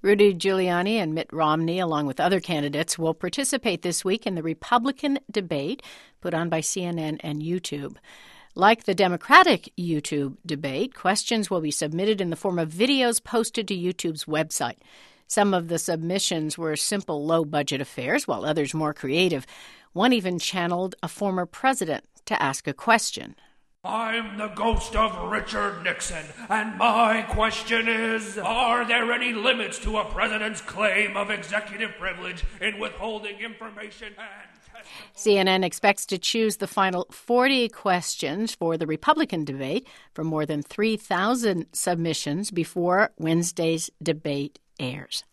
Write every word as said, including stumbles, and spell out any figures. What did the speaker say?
Rudy Giuliani and Mitt Romney, along with other candidates, will participate this week in the Republican debate put on by C N N and YouTube. Like the Democratic YouTube debate, questions will be submitted in the form of videos posted to YouTube's website. Some of the submissions were simple, low-budget affairs, while others more creative. One even channeled a former president to ask a question. I'm the ghost of Richard Nixon, and my question is, are there any limits to a president's claim of executive privilege in withholding information and testimony? C N N expects to choose the final forty questions for the Republican debate from more than three thousand submissions before Wednesday's debate airs.